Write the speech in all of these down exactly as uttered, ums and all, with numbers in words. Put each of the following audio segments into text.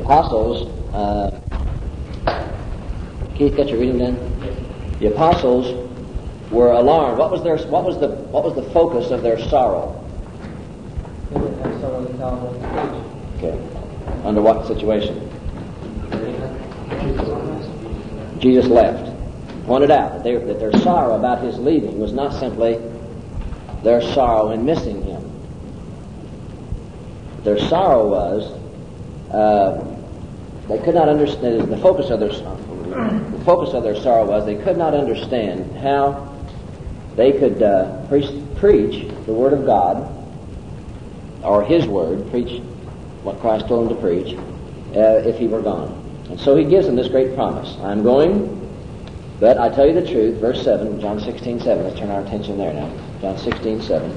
apostles, uh, Keith, got your reading done? The apostles were alarmed. What was their what was the what was the focus of their sorrow? They didn't have someone to tell them what to preach. Okay. Under what situation? Jesus left. Pointed out that, they, that their sorrow about his leaving was not simply their sorrow in missing him. Their sorrow was uh, they could not understand. The focus of their the focus of their sorrow was they could not understand how they could uh, preach, preach the Word of God, or His Word, preach what Christ told them to preach, uh, if He were gone. And so He gives them this great promise. I'm going, but I tell you the truth. Verse seven, John sixteen seven. Let's turn our attention there now. John sixteen seven.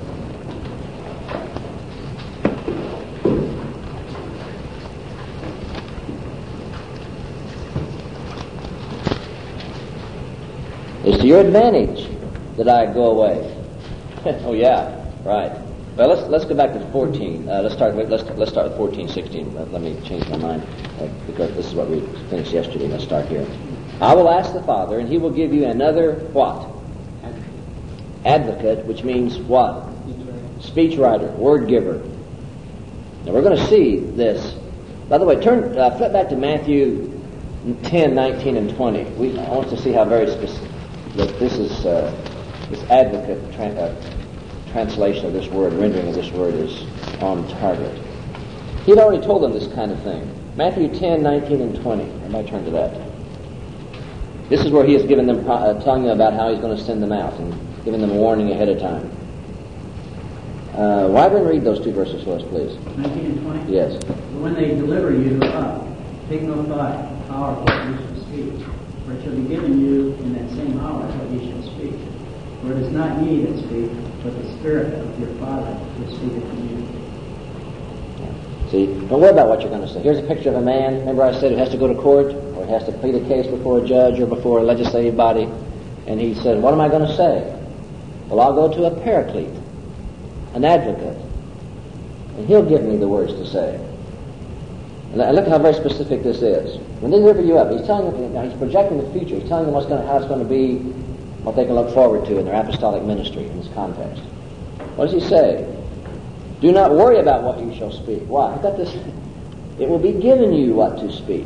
It's to your advantage that I go away. Oh yeah, right. Well, let's let's go back to fourteen. Uh, let's start with let's let's start with fourteen, sixteen. Let, let me change my mind uh, because this is what we finished yesterday. Let's start here. I will ask the Father, and He will give you another what? Advocate, which means what? Speech writer, word giver. Now we're going to see this. By the way, turn uh, flip back to Matthew ten, nineteen, and twenty. We I want to see how very specific that this is. Uh, this advocate tra- uh, translation of this word, rendering of this word, is on target. He'd already told them this kind of thing. Matthew ten, nineteen, and twenty. I might turn to that. This is where He has given them, uh, telling them about how He's going to send them out and giving them a warning ahead of time. Uh, Wyvern, read those two verses for us, please. nineteen and twenty? Yes. When they deliver you up, take no thought how or what you shall speak, for it shall be given you in that same hour what you shall speak. For it is not ye that speak, but the Spirit of your Father who speaketh in you. See, don't worry about what you're going to say. Here's a picture of a man, remember I said, who has to go to court, or has to plead a case before a judge or before a legislative body, and he said, what am I going to say? Well, I'll go to a paraclete, an advocate, and he'll give me the words to say. And look how very specific this is. When they deliver you up, he's telling them, now he's projecting the future, he's telling them what's going to, how it's going to be, what they can look forward to in their apostolic ministry in this context. What does he say? Do not worry about what you shall speak. Why? I've got this. It will be given you what to speak.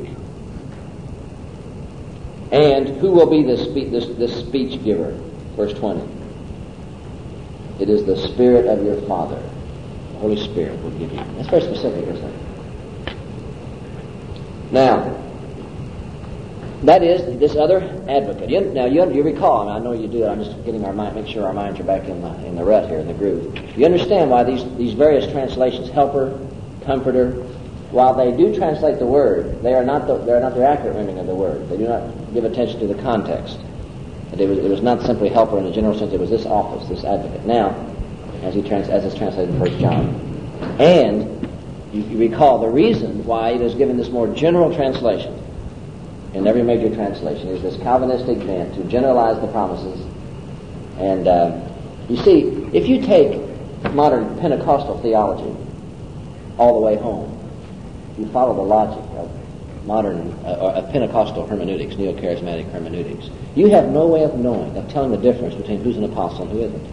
And who will be this, spe- this, this speech giver? Verse twenty. It is the Spirit of your Father. The Holy Spirit will give you. That's very specific, isn't it? Now, that is this other advocate. You, now, you, you recall, and I know you do it, I'm just getting our mind, make sure our minds are back in the, in the rut here, in the groove. You understand why these, these various translations, helper, comforter, while they do translate the word, they are not the, they are not the accurate rendering of the word. They do not give attention to the context. It was, it was not simply helper in the general sense, it was this office, this advocate. Now, as, he trans, as it's translated in First John. And you, you recall the reason why it is given this more general translation in every major translation is this Calvinistic bent to generalize the promises. And uh, you see, if you take modern Pentecostal theology all the way home, you follow the logic of modern, uh, or of Pentecostal hermeneutics, neo-charismatic hermeneutics, you have no way of knowing, of telling the difference between who's an apostle and who isn't.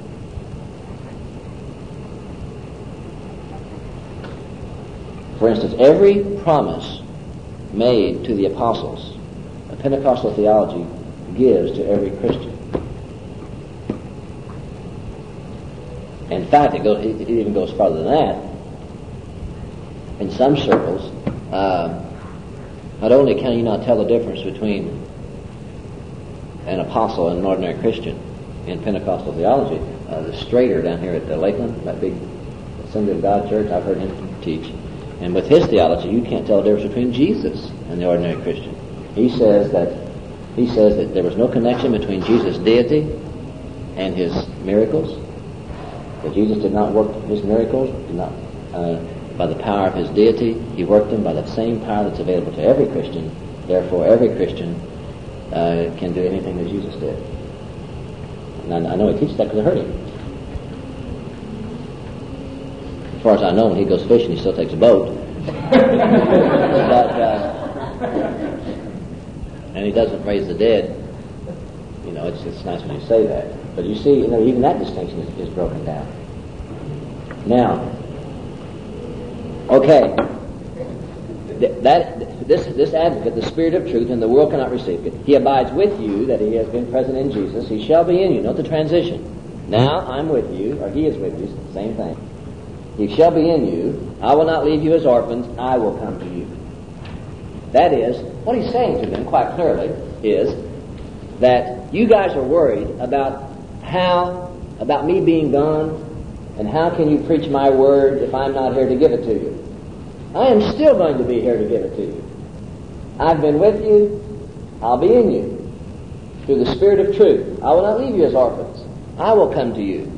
For instance, every promise made to the apostles, a Pentecostal theology gives to every Christian. In fact, it, goes, it even goes farther than that. In some circles, uh, not only can you not tell the difference between an apostle and an ordinary Christian in Pentecostal theology, uh, the Strader down here at the Lakeland, that big Assembly of God church, I've heard him teach. And with his theology, you can't tell the difference between Jesus and the ordinary Christian. He says that he says that there was no connection between Jesus' deity and his miracles. That Jesus did not work his miracles, did not uh, by the power of his deity. He worked them by the same power that's available to every Christian. Therefore, every Christian uh, can do anything that Jesus did. And I, I know he teaches that because I heard him. As far as I know, when he goes fishing, he still takes a boat, but uh, and he doesn't raise the dead. You know, it's it's nice when you say that. But you see, you know, even that distinction is, is broken down. Now, okay, Th- that this this advocate, the Spirit of truth, and the world cannot receive it. He abides with you, that he has been present in Jesus. He shall be in you. Note the transition. Now I'm with you, or he is with you. Same thing. He shall be in you. I will not leave you as orphans. I will come to you. That is, what he's saying to them quite clearly is that you guys are worried about how, about me being gone, and how can you preach my word if I'm not here to give it to you? I am still going to be here to give it to you. I've been with you. I'll be in you. Through the Spirit of truth. I will not leave you as orphans. I will come to you.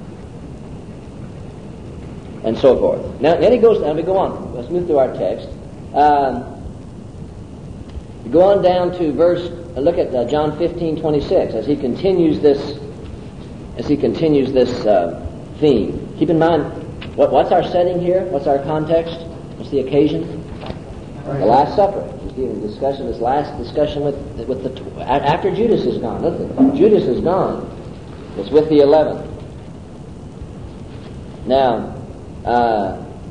And so forth. Now, then he goes, now we go on. Let's move through our text. Um, we go on down to verse, uh, look at uh, John fifteen twenty-six as he continues this, as he continues this uh, theme. Keep in mind, what, what's our setting here? What's our context? What's the occasion? The Last Supper. He's giving discussion, this last discussion with with the tw- after Judas is gone. Listen, Judas is gone. It's with the eleven. Now, uh,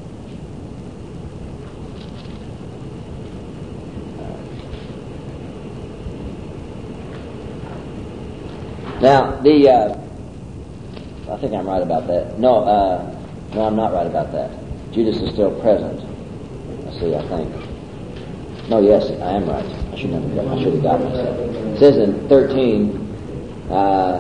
now the uh, I think I'm right about that. No, uh, no, I'm not right about that. Judas is still present. Let's see, I think. No, yes, I am right. I should have, I should have got myself. It says in thirteen, uh,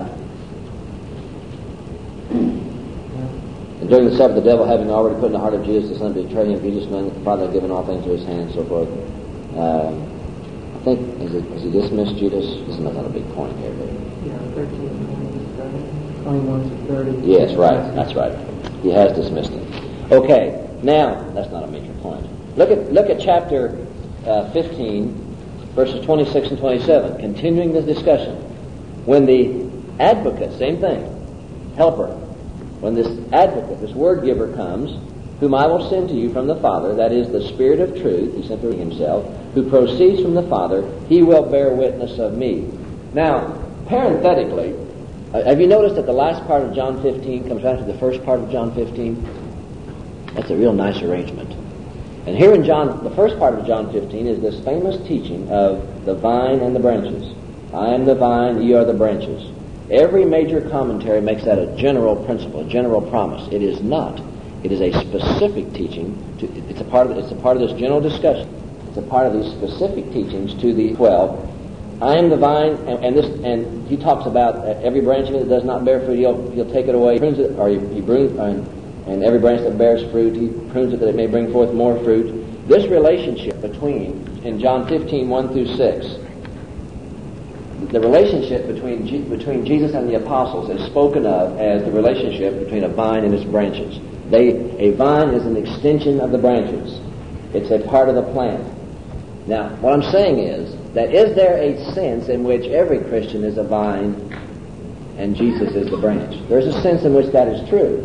and during the supper, the devil having already put in the heart of Judas the son to betray him, Jesus knowing that the Father had given all things to his hand, and so forth. Uh, I think, is it, has he dismissed Judas? This is not a big point here, but... Yeah, thirteen, twenty-one to thirty. Yes, right, that's right. He has dismissed him. Okay, now, that's not a major point. Look at look at chapter uh, fifteen, verses twenty-six and twenty-seven, continuing this discussion. When the advocate, same thing, helper, when this advocate, this word giver comes, whom I will send to you from the Father, that is the Spirit of truth, he sent to himself, who proceeds from the Father, he will bear witness of me. Now, parenthetically, uh, have you noticed that the last part of John fifteen comes right after the first part of John fifteen? That's a real nice arrangement. And here in John, the first part of John fifteen is this famous teaching of the vine and the branches. I am the vine, ye are the branches. Every major commentary makes that a general principle, a general promise. It is not. It is a specific teaching. To, it's a part of. It's a part of this general discussion. It's a part of these specific teachings to the twelve. I am the vine, and, and this, and he talks about every branch of it that does not bear fruit, he'll he'll take it away. He prunes it, or he, he prunes, and, and every branch that bears fruit, he prunes it that it may bring forth more fruit. This relationship between in John fifteen one through six. The relationship between G- between Jesus and the apostles is spoken of as the relationship between a vine and its branches. They a vine is an extension of the branches. It's a part of the plant. Now, what I'm saying is that is there a sense in which every Christian is a vine and Jesus is the branch? There's a sense in which that is true.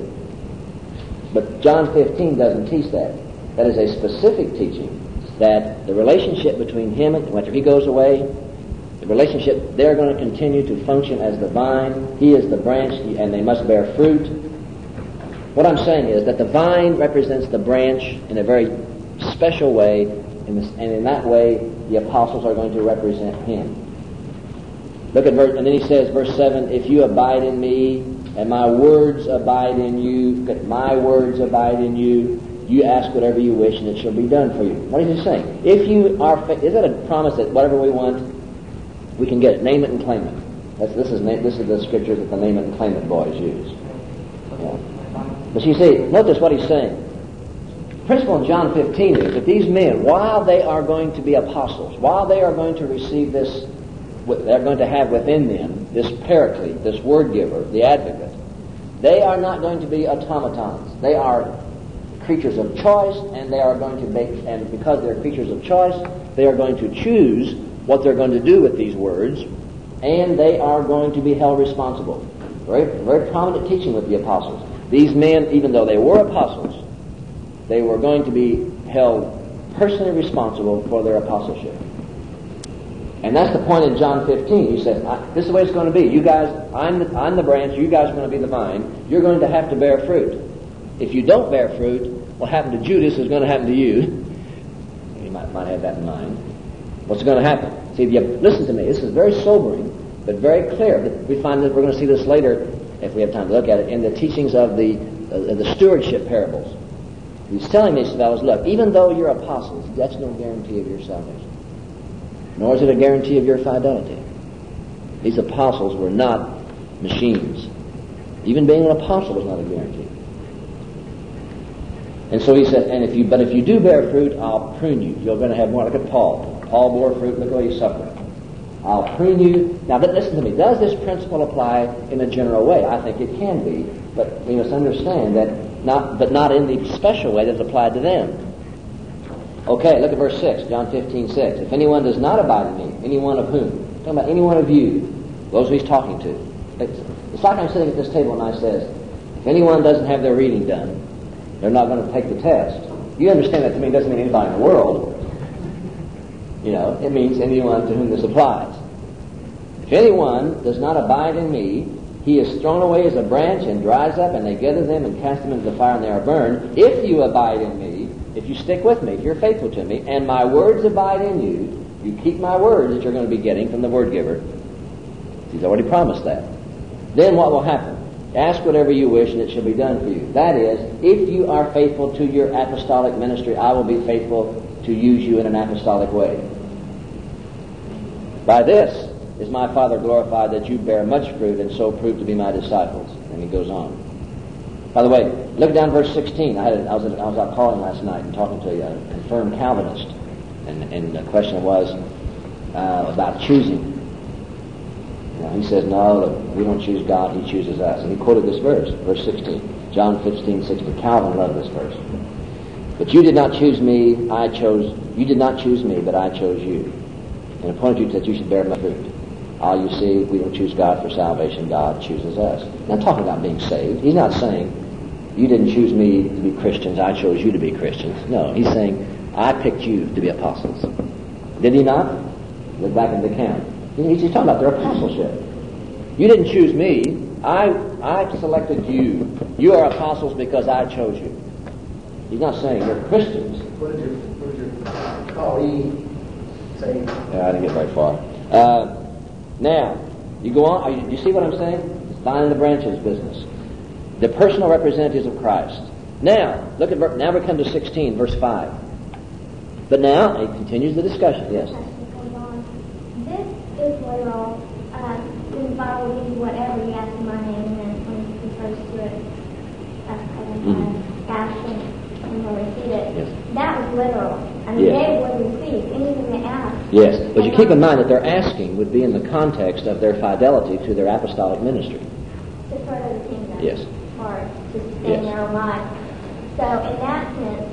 But John fifteen doesn't teach that. That is a specific teaching that the relationship between him and after he goes away, the relationship, they're going to continue to function as the vine. He is the branch, and they must bear fruit. What I'm saying is that the vine represents the branch in a very special way, in this, and in that way, the apostles are going to represent him. Look at verse, and then he says, verse seven, if you abide in me, and my words abide in you, my words abide in you, you ask whatever you wish, and it shall be done for you. What is he saying? If you are, is that a promise that whatever we want, we can get it? Name it and claim it. That's, this is this is the scripture that the name it and claim it boys use. Yeah. But you see, notice what he's saying. The principle in John fifteen is that these men, while they are going to be apostles, while they are going to receive this, they're going to have within them this paraclete, this word giver, the advocate, they are not going to be automatons. They are creatures of choice, and they are going to make, and because they're creatures of choice, they are going to choose what they're going to do with these words, and they are going to be held responsible. Very, very prominent teaching with the apostles. These men, even though they were apostles, they were going to be held personally responsible for their apostleship. And that's the point in John fifteen. He says, I, this is the way it's going to be. You guys, I'm the, I'm the branch, you guys are going to be the vine. You're going to have to bear fruit. If you don't bear fruit, what happened to Judas is going to happen to you. You might, might have that in mind. What's going to happen? See, you, listen to me. This is very sobering, but very clear. We find that we're going to see this later, if we have time to look at it, in the teachings of the, uh, the stewardship parables. He's telling these fellows, look, even though you're apostles, that's no guarantee of your salvation. Nor is it a guarantee of your fidelity. These apostles were not machines. Even being an apostle was not a guarantee. And so he said, and if you, but if you do bear fruit, I'll prune you. You're going to have more. Look at Paul. Paul bore fruit. Look how he suffered. I'll prune you. Now, listen to me. Does this principle apply in a general way? I think it can be, but we must understand that not, but not in the special way that's applied to them. Okay, look at verse six, John fifteen, six. If anyone does not abide in me, any one of whom? Talking about any one of you, those who he's talking to. It's, it's like I'm sitting at this table and I says, if anyone doesn't have their reading done, they're not going to take the test. You understand that to me doesn't mean anybody in the world. You know, it means anyone to whom this applies. If anyone does not abide in me, he is thrown away as a branch and dries up, and they gather them and cast them into the fire and they are burned. If you abide in me, if you stick with me, if you're faithful to me, and my words abide in you, you keep my words that you're going to be getting from the word giver. He's already promised that. Then what will happen? Ask whatever you wish and it shall be done for you. That is, if you are faithful to your apostolic ministry, I will be faithful to use you in an apostolic way. By this is my Father glorified, that you bear much fruit and so prove to be my disciples. And he goes on. By the way, look down verse sixteen. I, had a, I, was, I was out calling last night and talking to a confirmed Calvinist. And, and the question was uh, about choosing. You know, he says, no, look, we don't choose God, he chooses us. And he quoted this verse, verse sixteen. John fifteen, sixteen. Calvin loved this verse. But you did not choose me, I chose, you did not choose me, but I chose you. And appointed you that you should bear much fruit. Ah, you see, we don't choose God for salvation, God chooses us. Now, talking about being saved, he's not saying, you didn't choose me to be Christians, I chose you to be Christians. No, he's saying, I picked you to be apostles. Did he not? Look back at the count. He's talking about their apostleship. You didn't choose me, I I selected you. You are apostles because I chose you. He's not saying you're Christians. What did your, what did your colleague say? Yeah, I didn't get very far. Uh, now, you go on, you, you see what I'm saying? It's vine and the branches business. The personal representatives of Christ. Now, look at, now we come to sixteen, verse five. But now, he continues the discussion, yes. This is literal, uh, then I will give you whatever you ask in my name, and then when he refers to it, uh, mm-hmm. ask and, and will receive it. Yes. That was literal. I mean, yes. they would receive anything they asked. Yes, but you keep in mind that their asking would be in the context of their fidelity to their apostolic ministry. To further the kingdom. Yes. Or to sustain yes. their own life. So, in that sense,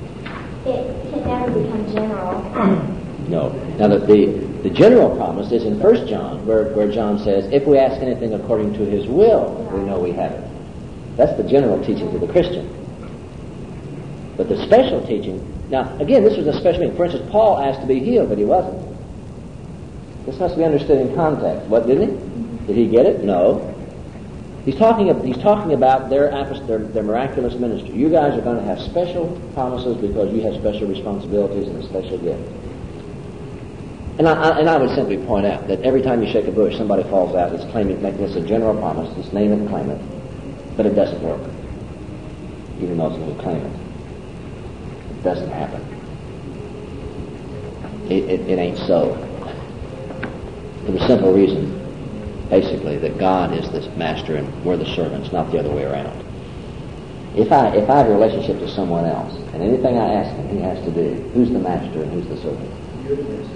it can never become general. No. Now, the, the, the general promise is in First John, where, where John says, if we ask anything according to his will, we know we have it. That's the general teaching to the Christian. But the special teaching, now, again, this was a special meaning. For instance, Paul asked to be healed, but he wasn't. This must be understood in context. What, didn't he? Did he get it? No. He's talking, he's talking about their, their, their miraculous ministry. You guys are going to have special promises because you have special responsibilities and a special gift. And I, I, and I would simply point out that every time you shake a bush, somebody falls out. It's claiming, making this a general promise. Just name it and claim it. But it doesn't work. Even those who claim it. It doesn't happen. It, it, it ain't so. For the simple reason, basically, that God is the master and we're the servants, not the other way around. If I if I have a relationship to someone else, and anything I ask him, he has to do, who's the master and who's the servant? You're the master.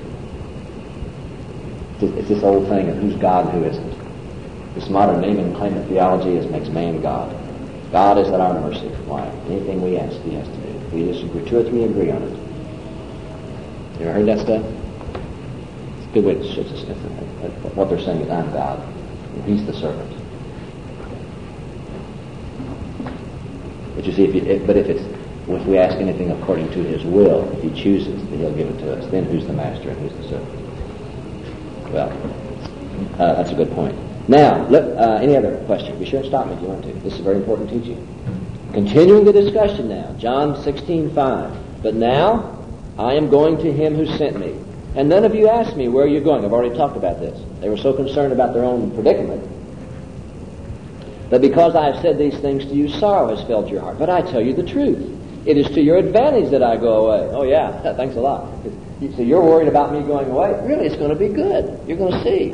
It's this old thing of who's God and who isn't. This modern name and claim of theology is makes man God. God is at our mercy. Why? Anything we ask, he has to do. We disagree, two or three agree on it. You ever heard that stuff? It's a good way to shift this. What they're saying is, I'm God, and he's the servant. But you see, if you, if, but if it's if we ask anything according to his will, if he chooses, then he'll give it to us. Then who's the master and who's the servant? Well, uh, that's a good point. Now, look, uh, any other question? Be sure and stop me if you want to. This is very important teaching. Continuing the discussion now, John sixteen five. But now I am going to him who sent me. And none of you asked me, where are you going? I've already talked about this. They were so concerned about their own predicament. But because I have said these things to you, sorrow has filled your heart. But I tell you the truth. It is to your advantage that I go away. Oh yeah, thanks a lot. So you're worried about me going away? Really, it's going to be good. You're going to see.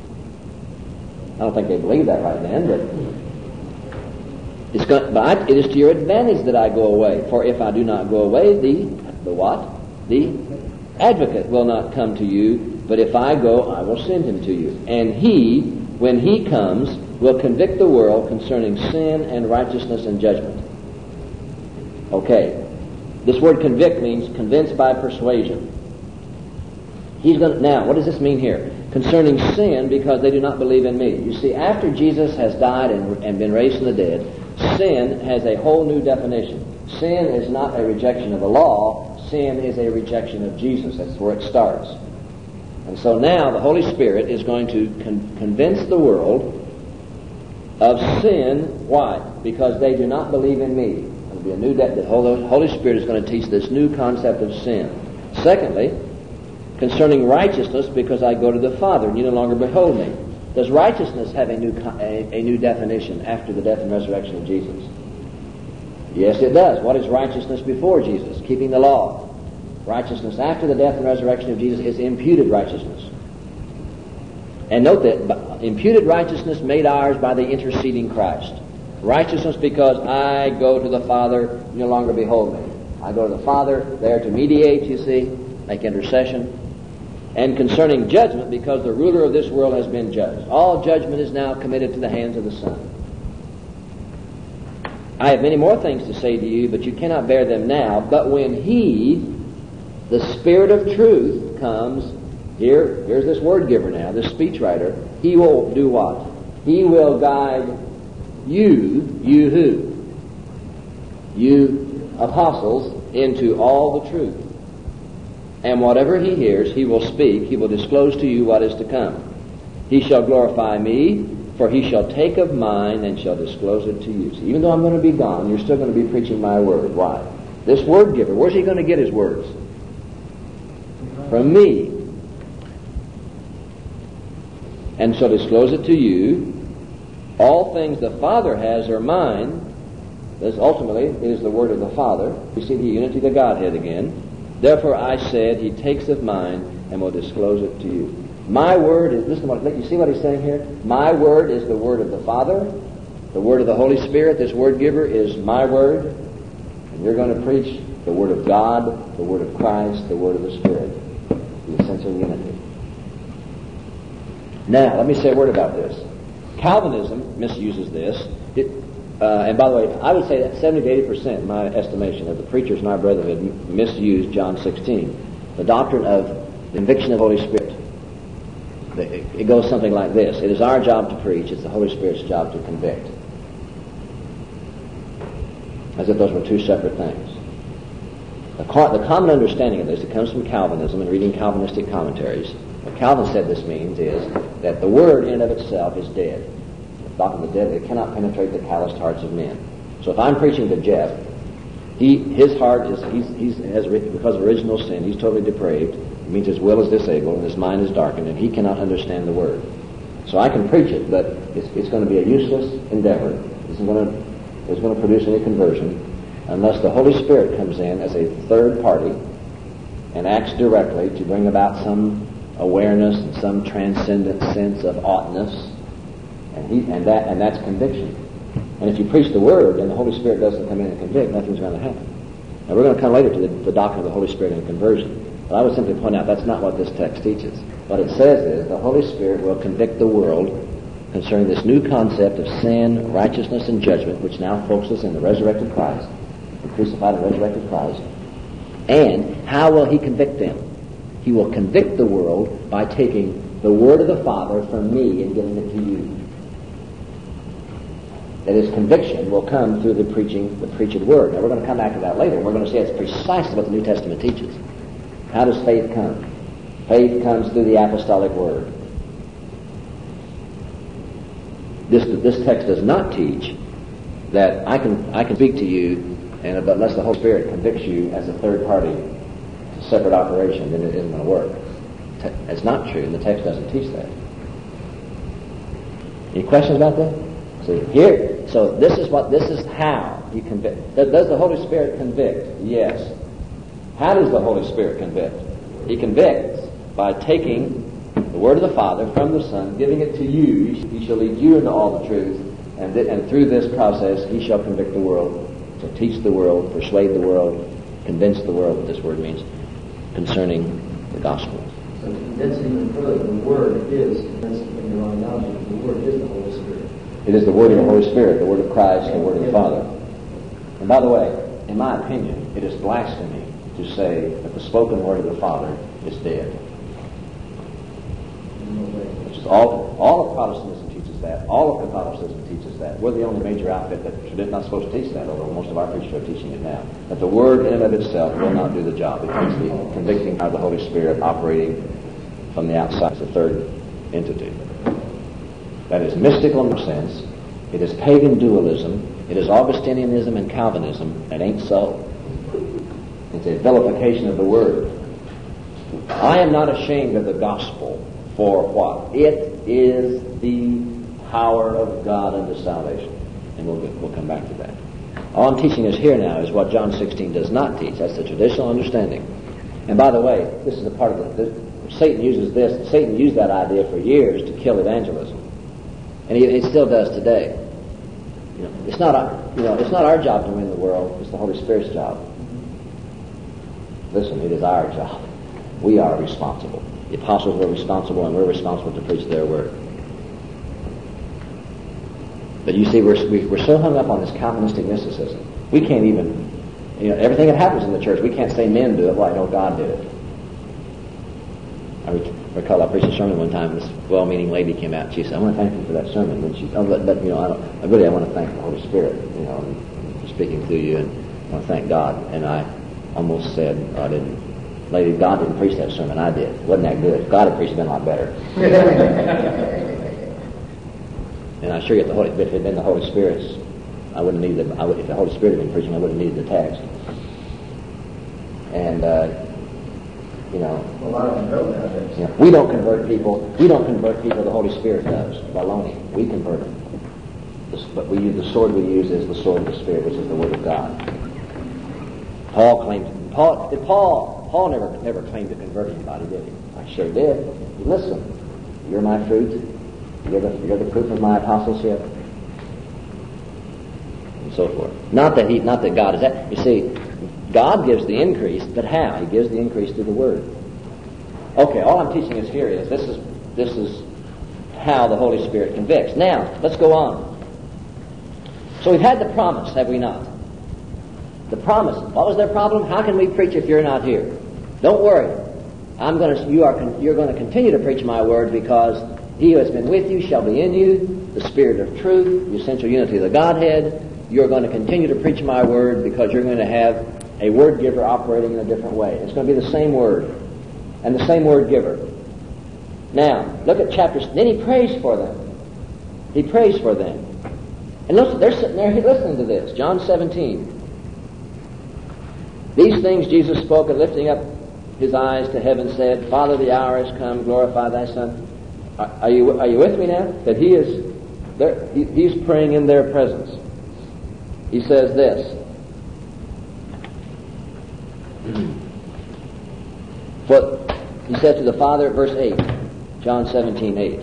I don't think they believe that right then, but it's going, but I, it is to your advantage that I go away. For if I do not go away, the the what? The advocate will not come to you. But if I go, I will send him to you. And he, when he comes, will convict the world concerning sin and righteousness and judgment. Okay, this word convict means convince by persuasion. He's going to, now, what does this mean here? Concerning sin, because they do not believe in me. You see, after Jesus has died and, and been raised from the dead, sin has a whole new definition. Sin is not a rejection of the law. Sin is a rejection of Jesus. That's where it starts. And so now the Holy Spirit is going to con- convince the world of sin. Why? Because they do not believe in me. It'll be a new de- the Holy Spirit is going to teach this new concept of sin. Secondly, concerning righteousness, because I go to the Father and you no longer behold me. Does righteousness have a new a, a new definition after the death and resurrection of Jesus? Yes, it does. What is righteousness before Jesus? Keeping the law. Righteousness after the death and resurrection of Jesus is imputed righteousness. And note that imputed righteousness made ours by the interceding Christ. Righteousness because I go to the Father, you no longer behold me. I go to the Father there to mediate, you see, make intercession. And concerning judgment, because the ruler of this world has been judged. All judgment is now committed to the hands of the Son. I have many more things to say to you, but you cannot bear them now. But when He, the Spirit of truth, comes, here, here's this word giver now, this speechwriter, He will do what? He will guide you, you who? You apostles, into all the truth. And whatever he hears, he will speak. He will disclose to you what is to come. He shall glorify me, for he shall take of mine and shall disclose it to you. So even though I'm going to be gone, you're still going to be preaching my word. Why? This word giver, where's he going to get his words? From me. And shall disclose it to you. All things the Father has are mine. This ultimately is the word of the Father. You see the unity of the Godhead again. Therefore I said, he takes of mine and will disclose it to you. My word is, listen to what, you see what he's saying here? My word is the word of the Father. The word of the Holy Spirit, this word giver, is my word. And you're going to preach the word of God, the word of Christ, the word of the Spirit. The essential unity. Now, let me say a word about this. Calvinism misuses this. It, Uh, and by the way, I would say that seventy to eighty percent, in my estimation, of the preachers in our brotherhood m- misused John sixteen. The doctrine of the conviction of the Holy Spirit. The, it goes something like this. It is our job to preach. It's the Holy Spirit's job to convict. As if those were two separate things. The, co- the common understanding of this, it comes from Calvinism and reading Calvinistic commentaries. What Calvin said this means is that the Word in and of itself is dead. Doctrine of the dead, it cannot penetrate the calloused hearts of men. So if I'm preaching to Jeff, he his heart is he's he's has because of original sin, he's totally depraved. It means his will is disabled and his mind is darkened, and he cannot understand the word. So I can preach it, but it's it's going to be a useless endeavor. It isn't going to it's going to produce any conversion unless the Holy Spirit comes in as a third party and acts directly to bring about some awareness and some transcendent sense of oughtness. And, he, and that and that's conviction. And if you preach the Word and the Holy Spirit doesn't come in and convict, nothing's going to happen. Now we're going to come later to the, the doctrine of the Holy Spirit and conversion. But I would simply point out that's not what this text teaches. What it says is the Holy Spirit will convict the world concerning this new concept of sin, righteousness, and judgment, which now focuses in the resurrected Christ, the crucified and resurrected Christ. And how will He convict them? He will convict the world by taking the Word of the Father from me and giving it to you. That is, conviction will come through the preaching, the preached word. Now we're going to come back to that later. We're going to see it's precisely what the New Testament teaches. How does faith come? Faith comes through the apostolic word. This this text does not teach that I can I can speak to you, and but unless the Holy Spirit convicts you as a third party, it's a separate operation, then it isn't going to work. It's not true, and the text doesn't teach that. Any questions about that? See, here, so this is what, this is how you convict. Does the Holy Spirit convict? Yes. How does the Holy Spirit convict? He convicts by taking the word of the Father from the Son, giving it to you. He shall lead you into all the truth, and, th- and through this process he shall convict the world, to teach the world, persuade the world, convince the world, what this word means, concerning the gospel. So condensing even further, the Word is, condensing in your own analogy, the Word is the Holy Spirit. It is the word of the Holy Spirit, the word of Christ, the word of the Father. And by the way, in my opinion, it is blasphemy to say that the spoken word of the Father is dead. Which is all, all of Protestantism teaches that. All of Catholicism teaches that. We're the only major outfit that's not supposed to teach that, although most of our preachers are teaching it now. That the word in and of itself will not do the job. It takes the convicting power of the Holy Spirit operating from the outside as a third entity. That is mystical in a sense. It is pagan dualism. It is Augustinianism and Calvinism. It ain't so. It's a vilification of the Word. I am not ashamed of the gospel. For what? It is the power of God unto salvation. And we'll, we'll come back to that. All I'm teaching us here now is what John sixteen does not teach. That's the traditional understanding. And by the way, this is a part of the... the Satan uses this. Satan used that idea for years to kill evangelism. And he, it still does today. You know, it's not our, you know, it's not our job to win the world. It's the Holy Spirit's job. Listen, it is our job. We are responsible. The apostles were responsible, and we're responsible to preach their word. But you see, we're we're so hung up on this Calvinistic mysticism. We can't even, you know, everything that happens in the church, we can't say men do it. Well, I know God did it. I recall I preached a sermon one time, and this well-meaning lady came out and she said, I want to thank you for that sermon. And she, oh, but, but you know, I, don't, I really I want to thank the Holy Spirit, you know, and speaking through you, and I want to thank God. And I almost said, oh, I didn't, lady, God didn't preach that sermon, I did. Wasn't that good? If God had preached it, it'd been a lot better. And I assure you, if, the Holy, if it had been the Holy Spirit's, I wouldn't need the, I would, if the Holy Spirit had been preaching, I wouldn't need the text. And, uh, You know, a lot of them don't have it. Yeah. We don't convert people. We don't convert people. The Holy Spirit does. Baloney. We convert them. This, but we use the sword we use is the sword of the Spirit, which is the Word of God. Paul claimed. Paul did Paul. Paul never never claimed to convert anybody, did he? I sure did. Listen, you're my fruit. You're the you're the proof of my apostleship, and so forth. Not that he. Not that God is that. You see. God gives the increase, but how? He gives the increase through the Word. Okay, all I'm teaching us here is this is this is how the Holy Spirit convicts. Now, let's go on. So we've had the promise, have we not? The promise. What was their problem? How can we preach if you're not here? Don't worry. I'm going to. You are. You're going to continue to preach my word because He who has been with you shall be in you. The Spirit of truth, the essential unity of the Godhead. You're going to continue to preach my word because you're going to have a word giver operating in a different way. It's going to be the same word and the same word giver. Now, look at chapters. Then he prays for them. He prays for them. And listen, they're sitting there listening to this. John seventeen. These things Jesus spoke, and lifting up his eyes to heaven said, Father, the hour has come, glorify thy Son. Are, are you are you with me now? That he is there, he, he's praying in their presence. He says this. For he said to the Father, verse eight, John seventeen, eight.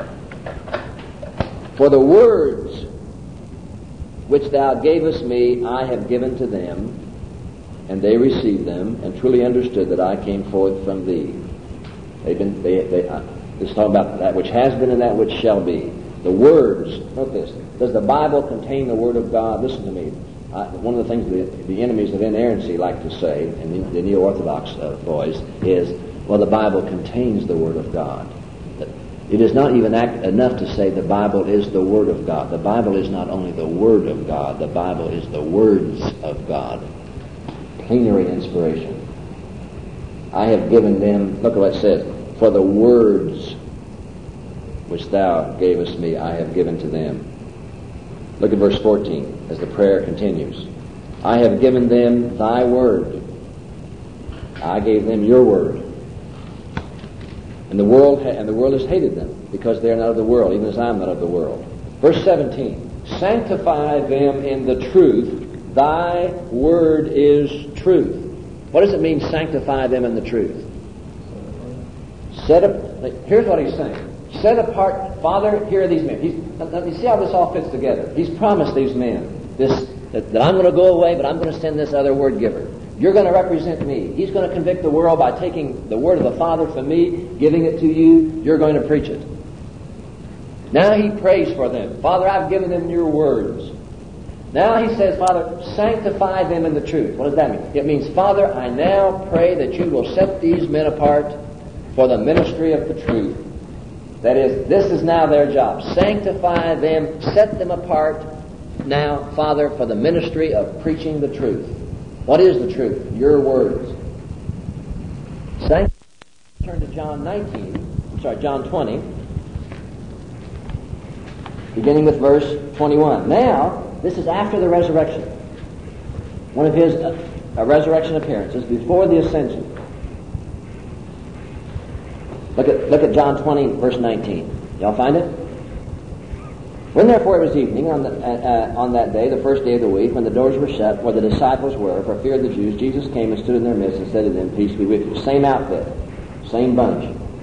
For the words which thou gavest me, I have given to them, and they received them, and truly understood that I came forth from thee. They've been, they, they, uh, this is talking about that which has been and that which shall be. The words, note this, does the Bible contain the Word of God? Listen to me. Uh, one of the things the, the enemies of inerrancy like to say, and the, the neo-orthodox uh, boys, is, well, the Bible contains the Word of God. That It is not even act enough to say the Bible is the Word of God. The Bible is not only the Word of God, the Bible is the words of God. Plenary inspiration. I have given them, look at what it says, for the words which thou gavest me, I have given to them. Look at verse fourteen as the prayer continues. I have given them thy word. I gave them your word. And the world ha- and the world has hated them because they are not of the world, even as I am not of the world. Verse seventeen. Sanctify them in the truth. Thy word is truth. What does it mean, sanctify them in the truth? Set up. Here's what he's saying. Set apart, Father, here are these men. He's, let me see how this all fits together. He's promised these men this that, that I'm going to go away, but I'm going to send this other word giver. You're going to represent me. He's going to convict the world by taking the word of the Father from me, giving it to you. You're going to preach it. Now he prays for them. Father, I've given them your words. Now he says, Father, sanctify them in the truth. What does that mean? It means, Father, I now pray that you will set these men apart for the ministry of the truth. That is, this is now their job. Sanctify them, set them apart now, Father, for the ministry of preaching the truth. What is the truth? Your words. Sanctify. Turn to John nineteen. I'm sorry, John twenty. Beginning with verse twenty-one. Now, this is after the resurrection. One of his uh, uh, resurrection appearances before the ascension. Look at look at John twenty, verse nineteen. Y'all find it? When therefore it was evening on, the, uh, uh, on that day, the first day of the week, when the doors were shut, where the disciples were, for fear of the Jews, Jesus came and stood in their midst and said to them, Peace be with you. Same outfit, same bunch.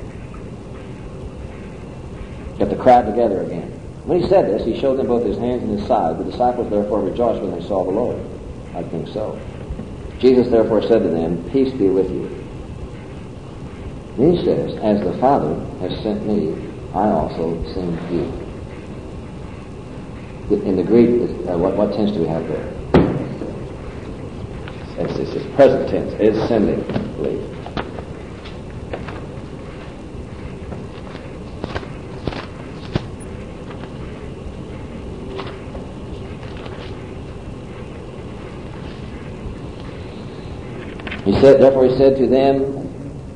Got the crowd together again. When he said this, he showed them both his hands and his side. The disciples therefore rejoiced when they saw the Lord. I think so. Jesus therefore said to them, Peace be with you. Then he says, As the Father has sent me, I also send you. In the Greek, uh, what, what tense do we have there? It's, it's, it's present tense. It's sending, I believe. He said, therefore he said to them,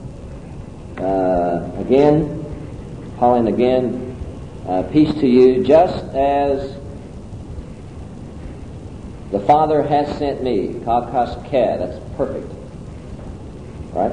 uh, again, calling again, uh, peace to you, just as the Father has sent me. Kakos ke, that's perfect. Right?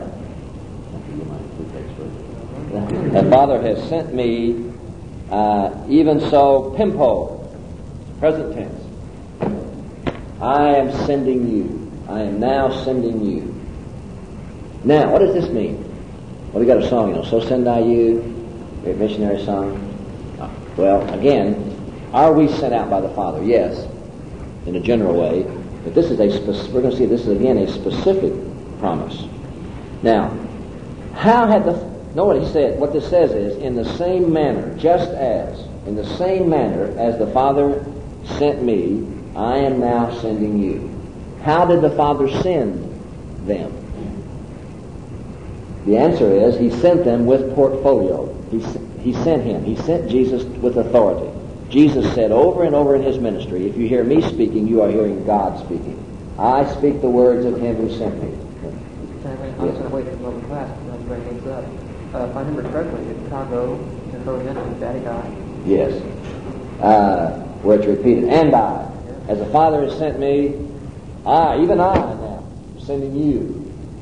The Father has sent me, uh, even so, pimpo, present tense. I am sending you. I am now sending you. Now, what does this mean? Well, we got a song, you know, So Send I You, great missionary song. Well, again, are we sent out by the Father? Yes, in a general way. But this is a specific, we're going to see this is again a specific promise. Now, how had the, know what he said, what this says is, in the same manner, just as, in the same manner as the Father sent me, I am now sending you. How did the Father send them? The answer is, he sent them with portfolio. He, he sent him. He sent Jesus with authority. Jesus said over and over in his ministry, if you hear me speaking, you are hearing God speaking. I speak the words of him who sent me. I'm going to wait for the moment class to bring things up. Uh, if I remember correctly, did Chicago before we mentioned Daddy died? Yes. Uh, where it's repeated, and I, as the Father has sent me, I, even I now, am sending you.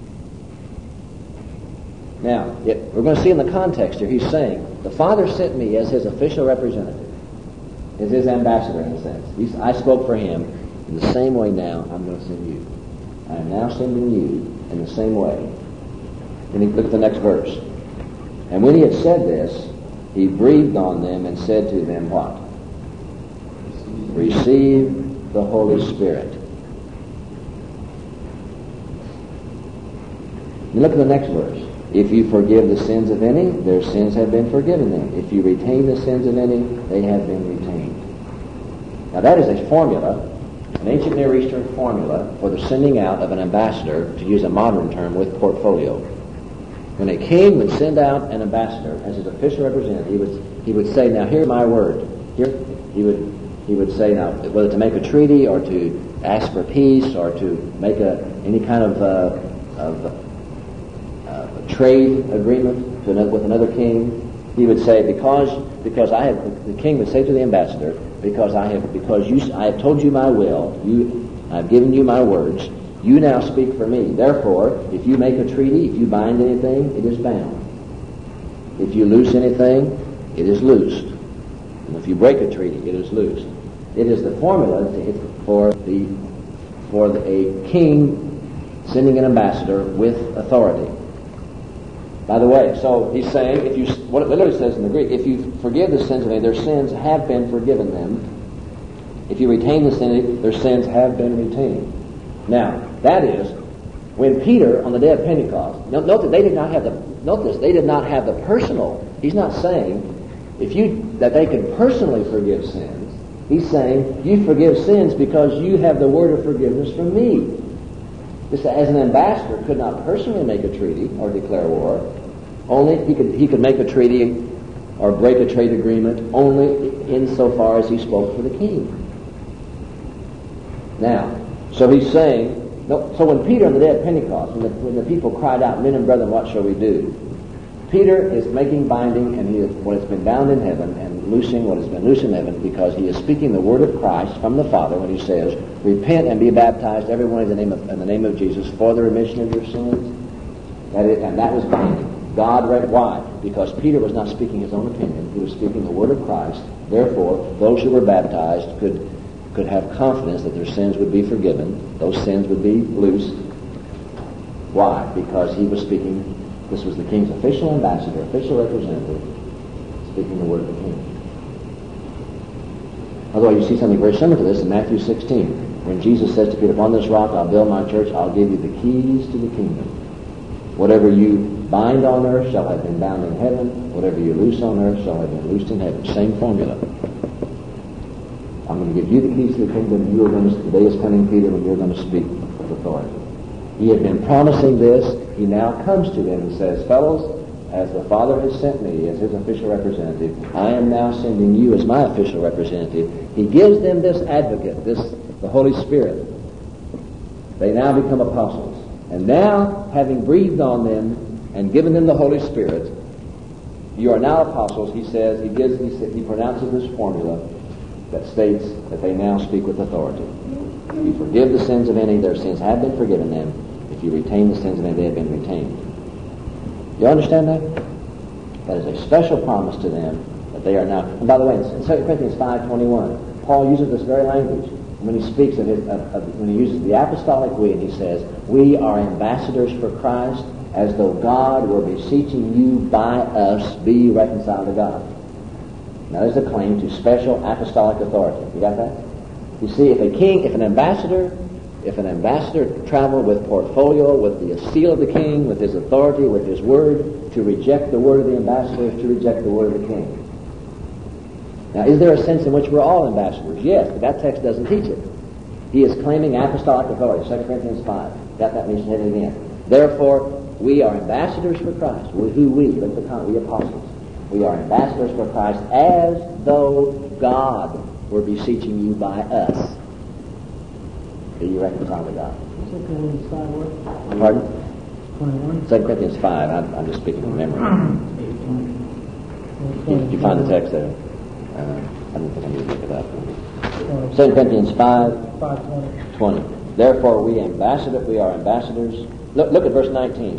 Now, it, we're going to see in the context here, he's saying, the Father sent me as his official representative, as his ambassador in a sense. He's, I spoke for him. In the same way now, I'm going to send you. I am now sending you in the same way. And look at the next verse. And when he had said this, he breathed on them and said to them, what? Receive the Holy Spirit. And look at the next verse. If you forgive the sins of any, their sins have been forgiven them. If you retain the sins of any, they have been retained. Now that is a formula, an ancient Near Eastern formula for the sending out of an ambassador, to use a modern term, with portfolio. When a king would send out an ambassador as his official representative, he would he would say, "Now hear my word." Here he would he would say, "Now whether to make a treaty or to ask for peace or to make a any kind of uh, of uh, a trade agreement to another, with another king," he would say, "Because because I have," the king would say to the ambassador, "Because I have because you I have told you my will, you I have given you my words. You now speak for me. Therefore, if you make a treaty, if you bind anything, it is bound. If you loose anything, it is loosed. And if you break a treaty, it is loosed." It is the formula for the for the, a king sending an ambassador with authority. By the way, so he's saying, if you what it literally says in the Greek, if you forgive the sins of any, their sins have been forgiven them. If you retain the sin, their sins have been retained. Now, that is, when Peter, on the day of Pentecost, note, note that they did not have the, note this, they did not have the personal, he's not saying, if you, that they could personally forgive sins. He's saying, you forgive sins because you have the word of forgiveness from me. This, as an ambassador, could not personally make a treaty or declare war. Only, he could, he could make a treaty or break a trade agreement only insofar as he spoke for the king. Now, so he's saying, no, so when Peter on the day of Pentecost, when the, when the people cried out, "Men and brethren, what shall we do?" Peter is making binding and he is, what has been bound in heaven and loosing what has been loosed in heaven, because he is speaking the word of Christ from the Father when he says, "Repent and be baptized, everyone in the name of, in the name of Jesus, for the remission of your sins." That is, and that was binding. God read why? Because Peter was not speaking his own opinion. He was speaking the word of Christ. Therefore, those who were baptized could could have confidence that their sins would be forgiven. Those sins would be loosed. Why? Because he was speaking, this was the king's official ambassador, official representative, speaking the word of the king. Although you see something very similar to this in Matthew sixteen, when Jesus says to Peter, "Upon this rock I'll build my church, I'll give you the keys to the kingdom. Whatever you bind on earth shall have been bound in heaven, whatever you loose on earth shall have been loosed in heaven." Same formula. I'm going to give you the keys to the kingdom. You are going to, the day is coming, Peter, when you're going to speak with authority. He had been promising this. He now comes to them and says, "Fellows, as the Father has sent me as his official representative, I am now sending you as my official representative." He gives them this advocate, this the Holy Spirit. They now become apostles. And now, having breathed on them and given them the Holy Spirit, you are now apostles. He says, he gives, he, he pronounces this formula that states that they now speak with authority. If you forgive the sins of any, their sins have been forgiven them. If you retain the sins of any, they have been retained. You understand that? That is a special promise to them that they are now. And by the way, in Second Corinthians five twenty-one, Paul uses this very language when he speaks of his, of, of, when he uses the apostolic we, and he says, "We are ambassadors for Christ, as though God were beseeching you by us, be reconciled to God." Now there's a claim to special apostolic authority. You got that? You see, if a king, if an ambassador, if an ambassador traveled with portfolio, with the seal of the king, with his authority, with his word, to reject the word of the ambassador is to reject the word of the king. Now, is there a sense in which we're all ambassadors? Yes, but that text doesn't teach it. He is claiming apostolic authority. Second Corinthians five. Got that mentioned again. Therefore, we are ambassadors for Christ. Who we? Look at the comment. We apostles. We are ambassadors for Christ, as though God were beseeching you by us. Be you reconciled to God. Second Corinthians five what? Pardon? twenty-one? Second Corinthians five. I'm, I'm just speaking from memory. You, you find the text there? Uh, I don't think I need to look it up. Second Corinthians five, five twenty. twenty. Therefore, we ambassador, we are ambassadors. Look, look at verse nineteen.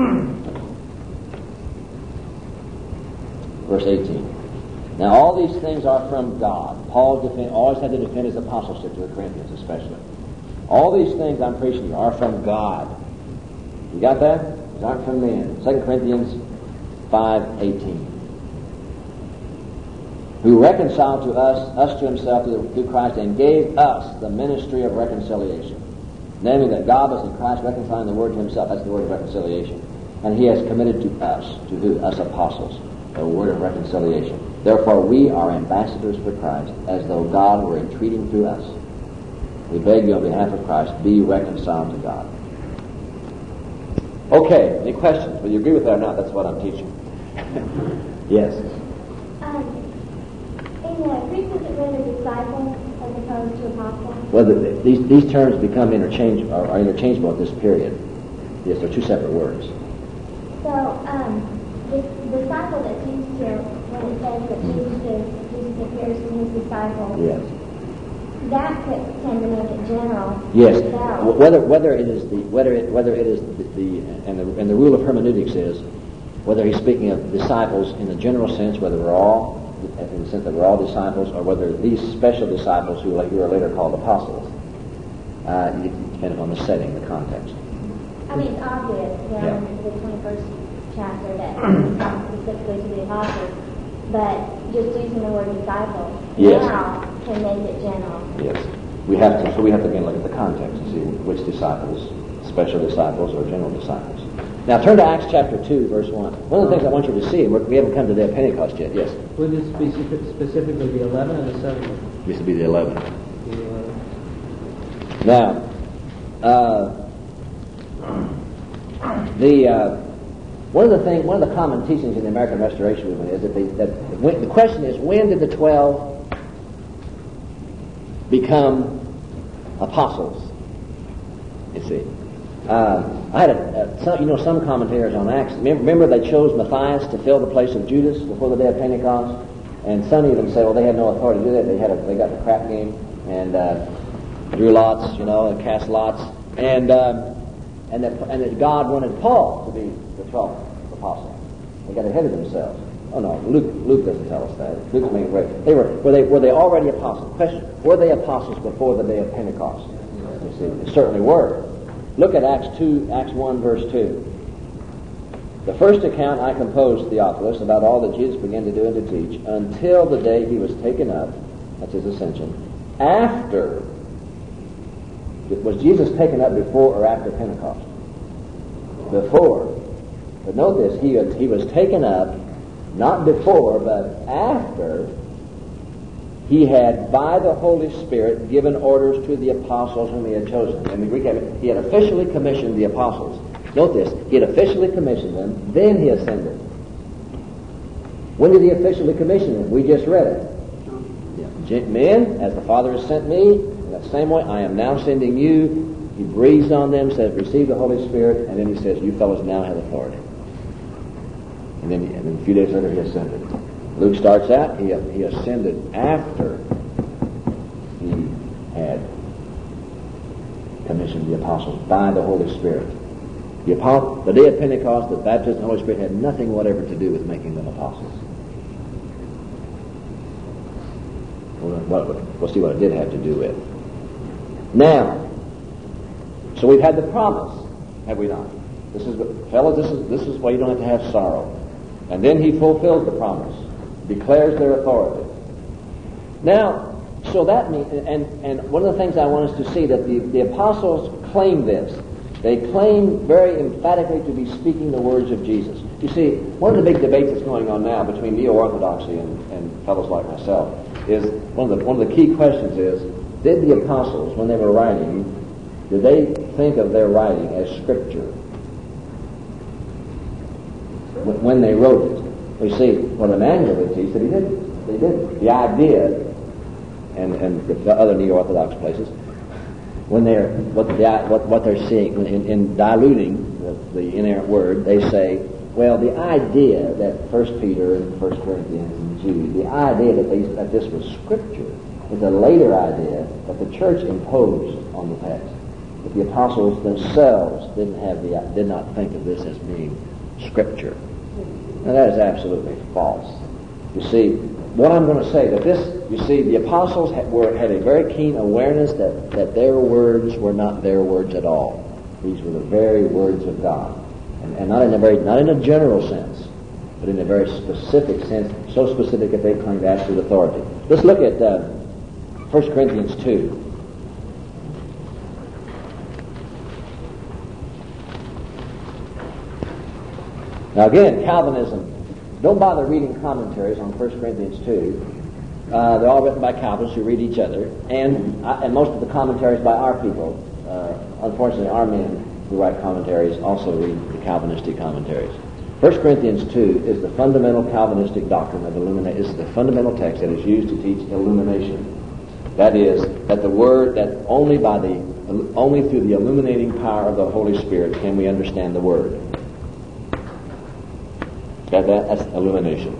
Verse eighteen. Now, all these things are from God. Paul defend, always had to defend his apostleship to the Corinthians, especially. All these things I'm preaching you are from God. You got that? These aren't from men. Second Corinthians five eighteen. Who reconciled to us, us to himself through, through Christ, and gave us the ministry of reconciliation. Namely, that God was in Christ reconciling the word to himself. That's the word of reconciliation. And he has committed to us, to who? Us apostles, the word of reconciliation. Therefore, we are ambassadors for Christ, as though God were entreating through us. We beg you on behalf of Christ, be reconciled to God. Okay, any questions? Whether you agree with that or not, that's what I'm teaching. Yes. Um, in the Greek, is it really disciple as opposed to apostle? Well, the, these these terms become interchange are, are interchangeable at this period. Yes, they're two separate words. So, um, the disciple that's used here, when it says that Jesus, Jesus appears to his disciples, Yes. that could tend to make it general. Yes. So, Whether whether it is the whether it whether it is the, the and the and the rule of hermeneutics is whether he's speaking of disciples in the general sense, whether we're all in the sense that we're all disciples, or whether these special disciples who, who are later called apostles, uh, depending on the setting, the context. I mean, it's obvious down Yeah. in the twenty-first chapter that it's not specifically to the apostles, but just using the word disciple Yes. now can make it general. Yes. We have to, so we have to again look at the context and see which disciples, special disciples or general disciples. Now turn to Acts chapter two, verse one. One of the things I want you to see, we're, we haven't come to the day of Pentecost yet, yes. Would this be spe- specifically the eleven or the seven? This would be the eleven. The eleven. Now, uh, the uh, one of the thing, one of the common teachings in the American Restoration movement is that, they, that when, the question is, when did the twelve become apostles? You see, uh, I had a, uh, some, you know, some commentators on Acts. Remember, they chose Matthias to fill the place of Judas before the day of Pentecost, and some even say, well, they had no authority to do that. They had a, they got the crap game and uh, drew lots, you know, and cast lots, and um, and that and that God wanted Paul to be the twelfth apostle. They got ahead of themselves. Oh no, Luke Luke doesn't tell us that. Luke's making it right. They were were they were they already apostles? Question: were they apostles before the day of Pentecost? You see, they certainly were. Look at Acts two, Acts one, verse two. The first account I composed, Theophilus, about all that Jesus began to do and to teach, until the day he was taken up, that's his ascension, after. Was Jesus taken up before or after Pentecost? Before. But note this, he, he was taken up not before, but after he had, by the Holy Spirit, given orders to the apostles whom he had chosen. And the Greek, he had officially commissioned the apostles. Note this, he had officially commissioned them, then he ascended. When did he officially commission them? We just read it. Yeah. Men, as the Father has sent me, in that same way, I am now sending you. He breathes on them, says, receive the Holy Spirit, and then he says, you fellows now have authority. And then, and then a few days later, he ascended. Luke starts out, he, he ascended after he had commissioned the apostles by the Holy Spirit. The, apostle, the day of Pentecost, the baptism of the Holy Spirit had nothing whatever to do with making them apostles. We'll, we'll see what it did have to do with. Now, so we've had the promise, have we not? This is, fellas, this is this is why you don't have to have sorrow. And then he fulfills the promise, declares their authority. Now, so that means, and and one of the things I want us to see that the, the apostles claim this. They claim very emphatically to be speaking the words of Jesus. You see, one of the big debates that's going on now between neo-orthodoxy and, and fellows like myself is one of the one of the key questions is: did the apostles, when they were writing, did they think of their writing as scripture when they wrote it? We see, well, Emmanuel would teach that he did. They did. The idea, and and the other neo-orthodox places, when they're what the what what they're seeing in, in diluting the, the inerrant word, they say, well, the idea that First Peter and First Corinthians and Jude, the idea that these that this was scripture, is a later idea that the church imposed on the text. That the apostles themselves didn't have the did not think of this as being scripture. Now that is absolutely false. You see, what I'm going to say, that this, you see, the apostles had, were, had a very keen awareness that, that their words were not their words at all. These were the very words of God. And, and not in a very, not in a general sense, but in a very specific sense, so specific that they claimed absolute authority. Let's look at uh, First Corinthians two. Now again, Calvinism, don't bother reading commentaries on First Corinthians two. Uh, they're all written by Calvinists who read each other, and uh, and most of the commentaries by our people, uh, unfortunately our men, who write commentaries also read the Calvinistic commentaries. First Corinthians two is the fundamental Calvinistic doctrine of illumination. Is the fundamental text that is used to teach illumination. That is, that the Word, that only by the, only through the illuminating power of the Holy Spirit can we understand the Word. That, that, that's illumination.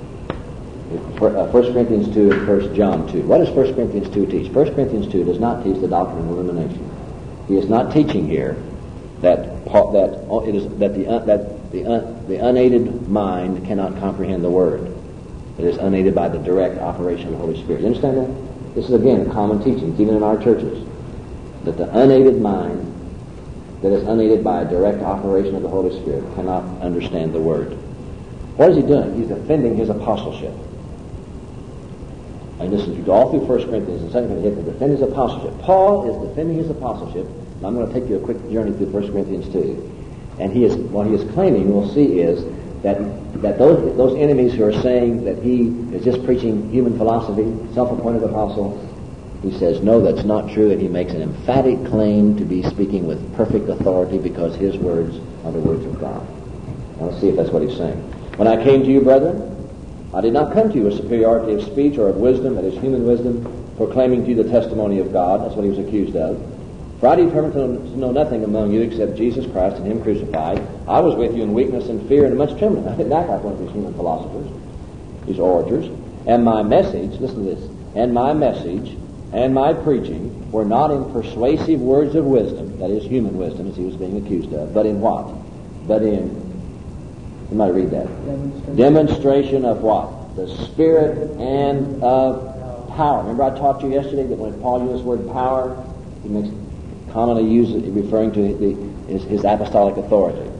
First Corinthians two and First John two. What does First Corinthians two teach? First Corinthians two does not teach the doctrine of illumination. He is not teaching here that that it is that the that the un, the unaided mind cannot comprehend the Word. It is unaided by the direct operation of the Holy Spirit. You understand that? This is again a common teaching, even in our churches, that the unaided mind that is unaided by a direct operation of the Holy Spirit cannot understand the Word. What is he doing? He's defending his apostleship. And listen, you go all through First Corinthians and Second Corinthians to defend his apostleship. Paul is defending his apostleship. And I'm going to take you a quick journey through First Corinthians two. And he is what he is claiming, we'll see, is that that those those enemies who are saying that he is just preaching human philosophy, self-appointed apostle, he says, no, that's not true, and he makes an emphatic claim to be speaking with perfect authority because his words are the words of God. Now, let's see if that's what he's saying. When I came to you, brethren, I did not come to you with superiority of speech or of wisdom, that is human wisdom, proclaiming to you the testimony of God. That's what he was accused of. For I determined to know nothing among you except Jesus Christ and him crucified. I was with you in weakness and fear and much trembling. I didn't act like one of these human philosophers, these orators. And my message, listen to this, and my message and my preaching were not in persuasive words of wisdom, that is human wisdom, as he was being accused of, but in what? But in, you might read that. Demonstration. Demonstration of what? The Spirit and of power. Remember I taught you yesterday that when Paul used the word power, he makes commonly used it referring to the, his, his apostolic authority.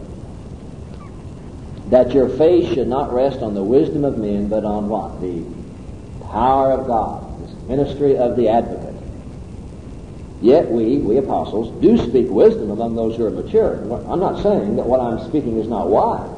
That your faith should not rest on the wisdom of men, but on what? The power of God. This ministry of the advocate. Yet we, we apostles, do speak wisdom among those who are mature. I'm not saying that what I'm speaking is not wise.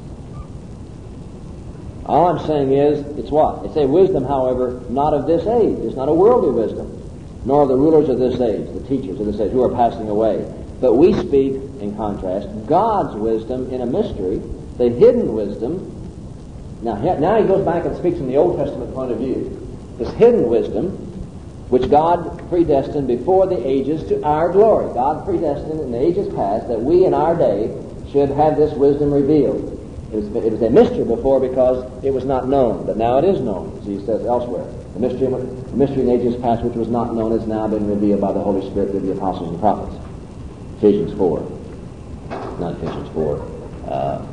All I'm saying is, it's what? It's a wisdom, however, not of this age. It's not a worldly wisdom, nor of the rulers of this age, the teachers of this age, who are passing away. But we speak, in contrast, God's wisdom in a mystery, the hidden wisdom. Now, now he goes back and speaks from the Old Testament point of view. This hidden wisdom, which God predestined before the ages to our glory. God predestined in the ages past that we in our day should have this wisdom revealed. It was, it was a mystery before because it was not known, but now it is known, as he says elsewhere. The mystery, the mystery in ages past which was not known has now been revealed by the Holy Spirit through the apostles and prophets. Ephesians four. Not Ephesians four. Uh,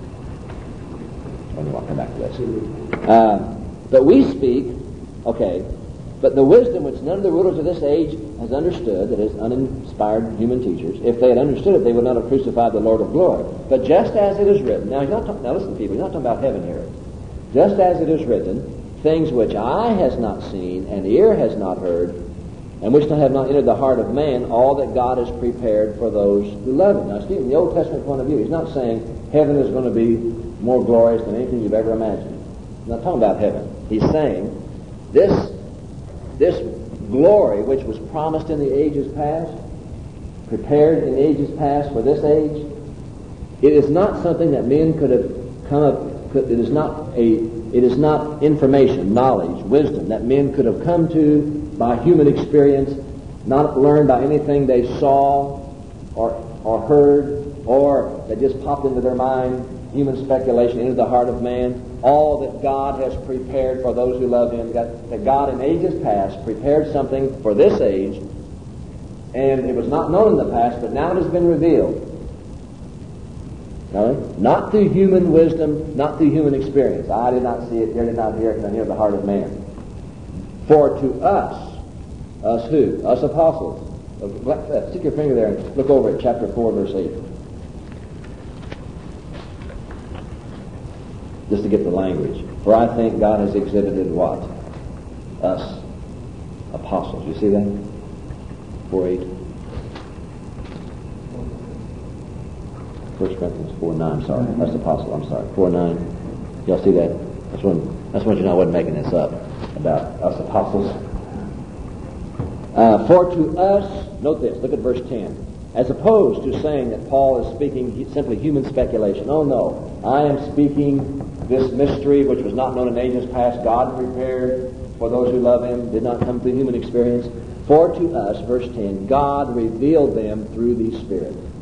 I'll come back to this. Uh, but we speak, okay, but the wisdom which none of the rulers of this age has understood, that is, uninspired human teachers, if they had understood it, they would not have crucified the Lord of glory. But just as it is written, now, he's not talk, now listen, people, he's not talking about heaven here. Just as it is written, things which eye has not seen and ear has not heard, and which have not entered the heart of man, all that God has prepared for those who love him. Now, Steve, from the Old Testament point of view, he's not saying heaven is going to be more glorious than anything you've ever imagined. He's not talking about heaven. He's saying this, this glory which was promised in the ages past, prepared in the ages past for this age, it is not something that men could have come up, could, it is not a It is not information, knowledge, wisdom that men could have come to by human experience, not learned by anything they saw or or heard, or that just popped into their mind, human speculation into the heart of man. All that God has prepared for those who love him, that God in ages past prepared something for this age, and it was not known in the past, but now it has been revealed. No? Not through human wisdom, not through human experience. I did not see it, ear did not hear it, and hear the heart of man. For to us, us who? Us apostles. Stick your finger there and look over at chapter four, verse eight. Just to get the language. For I think God has exhibited what? Us apostles. You see that? four eight. First Corinthians four nine, sorry. That's the apostle, I'm sorry. four nine. Y'all see that? That's when that's when you know I wasn't making this up about us apostles. Uh, for to us, note this, look at verse ten. As opposed to saying that Paul is speaking simply human speculation. Oh no, I am speaking this mystery which was not known in ages past, God prepared for those who love Him, did not come through human experience. For to us, verse ten, God revealed them through the Spirit.